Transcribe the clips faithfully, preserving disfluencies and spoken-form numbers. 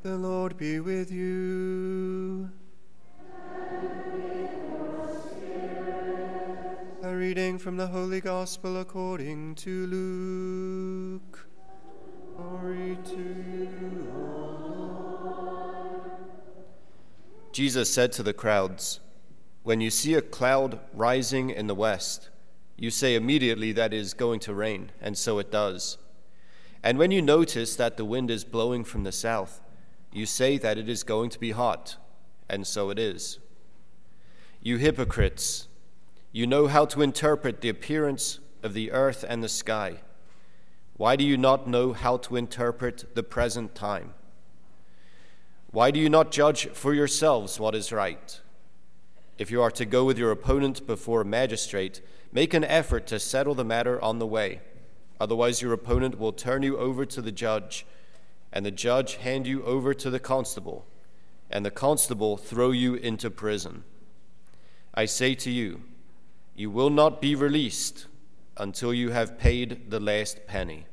The Lord be with you. And with your spirit. A reading from the Holy Gospel according to Luke. Glory to you, O Lord. Jesus said to the crowds, "When you see a cloud rising in the west, you say immediately that it is going to rain, and so it does. And when you notice that the wind is blowing from the south, you say that it is going to be hot, and so it is. You hypocrites, you know how to interpret the appearance of the earth and the sky. Why do you not know how to interpret the present time? Why do you not judge for yourselves what is right? If you are to go with your opponent before a magistrate, make an effort to settle the matter on the way. Otherwise, your opponent will turn you over to the judge, and the judge hand you over to the constable, and the constable throw you into prison. I say to you, you will not be released until you have paid the last penny."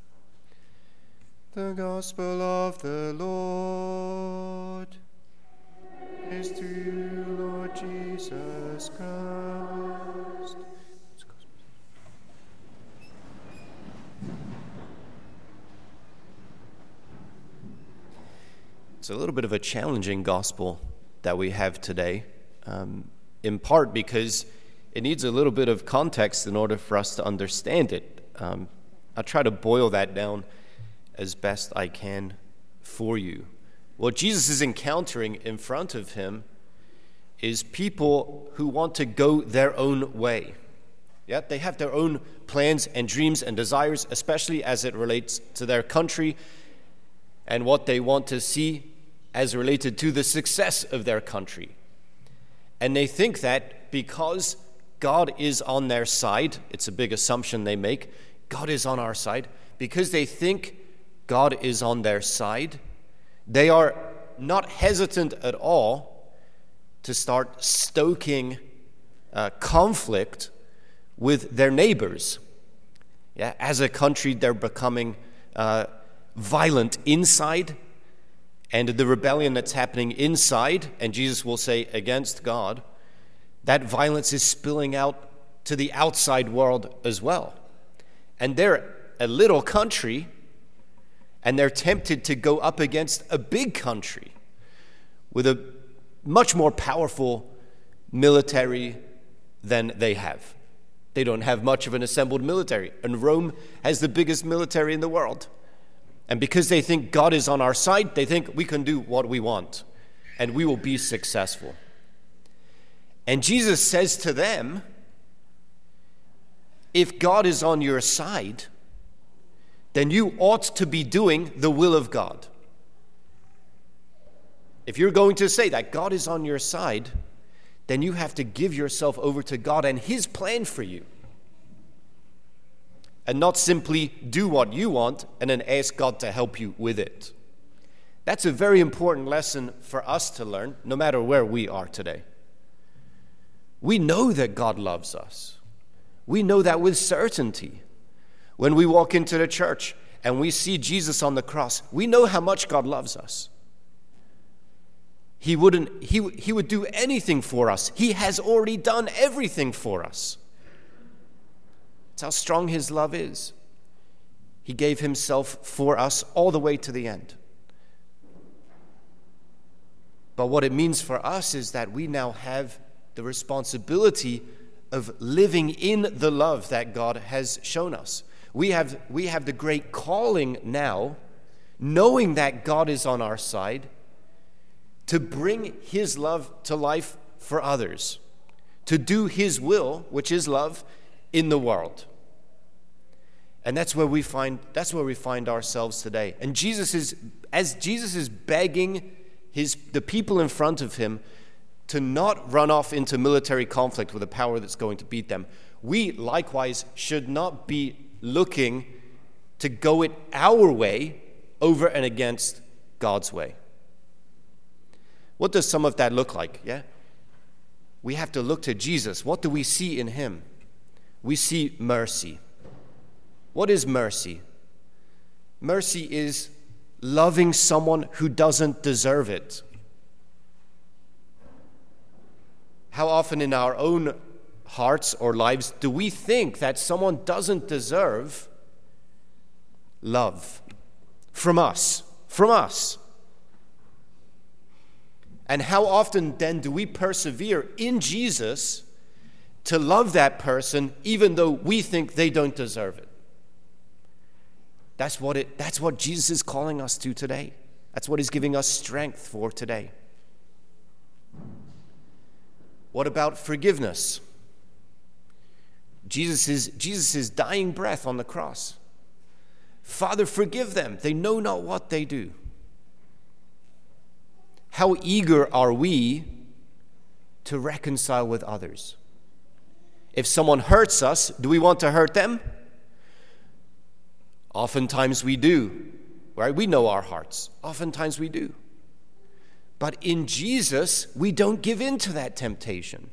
The Gospel of the Lord. Praise to you, Lord Jesus Christ. It's a little bit of a challenging gospel that we have today, um, in part because it needs a little bit of context in order for us to understand it. Um, I'll try to boil that down as best I can for you. What Jesus is encountering in front of him is people who want to go their own way. Yeah, they have their own plans and dreams and desires, especially as it relates to their country and what they want to see as related to the success of their country. And they think that because God is on their side, it's a big assumption they make, God is on our side, because they think God is on their side, they are not hesitant at all to start stoking uh, conflict with their neighbors. Yeah, as a country, they're becoming uh, violent inside, and the rebellion that's happening inside, and Jesus will say against God, that violence is spilling out to the outside world as well. And they're a little country, and they're tempted to go up against a big country with a much more powerful military than they have. They don't have much of an assembled military, and Rome has the biggest military in the world. And because they think God is on our side, they think we can do what we want, and we will be successful. And Jesus says to them, if God is on your side, then you ought to be doing the will of God. If you're going to say that God is on your side, then you have to give yourself over to God and His plan for you. And not simply do what you want and then ask God to help you with it. That's a very important lesson for us to learn, no matter where we are today. We know that God loves us. We know that with certainty. When we walk into the church and we see Jesus on the cross, we know how much God loves us. He wouldn't, he, he would do anything for us. He has already done everything for us. That's how strong His love is. He gave Himself for us all the way to the end. But what it means for us is that we now have the responsibility of living in the love that God has shown us. We have, we have the great calling now, knowing that God is on our side, to bring His love to life for others, to do His will, which is love, in the world. And that's where we find that's where we find ourselves today. And Jesus is as Jesus is begging his the people in front of him to not run off into military conflict with a power that's going to beat them. We likewise should not be looking to go it our way over and against God's way. What does some of that look like? Yeah? We have to look to Jesus. What do we see in Him? We see mercy. What is mercy? Mercy is loving someone who doesn't deserve it. How often in our own hearts or lives do we think that someone doesn't deserve love from us, from us? And how often then do we persevere in Jesus to love that person even though we think they don't deserve it? That's what it that's what Jesus is calling us to today. That's what he's giving us strength for today. What about forgiveness? Jesus' Jesus' dying breath on the cross. Father, forgive them. They know not what they do. How eager are we to reconcile with others? If someone hurts us, do we want to hurt them? Oftentimes we do, right? We know our hearts. Oftentimes we do. But in Jesus, we don't give in to that temptation.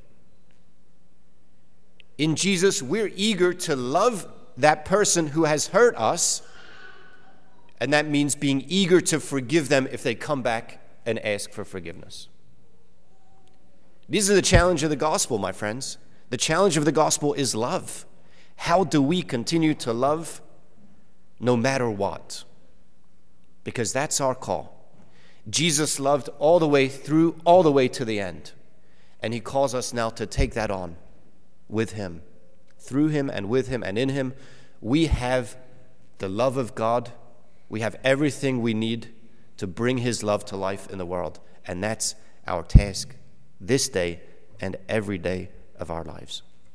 In Jesus, we're eager to love that person who has hurt us, and that means being eager to forgive them if they come back and ask for forgiveness. These are the challenge of the gospel, my friends. The challenge of the gospel is love. How do we continue to love no matter what? Because that's our call. Jesus loved all the way through, all the way to the end. And he calls us now to take that on with him. Through him and with him and in him, we have the love of God. We have everything we need to bring his love to life in the world. And that's our task this day and every day of our lives.